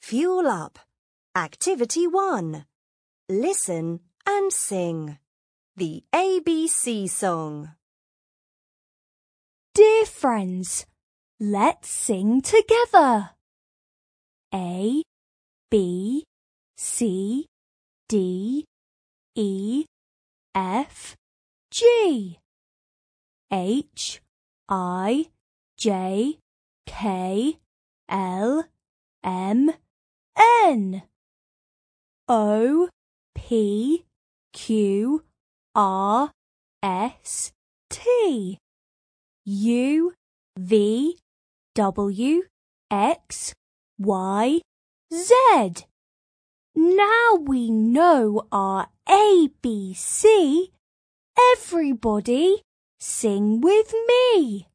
Fuel up. Activity 1. Listen and sing. The ABC song. Dear friends, let's sing together. A, B, C, D, E, F, G, H, I, J, K, L, M, N, O, P, Q, R, S, T, U, V, W, X, Y, Z. Now we know our ABC. Everybody, sing with me.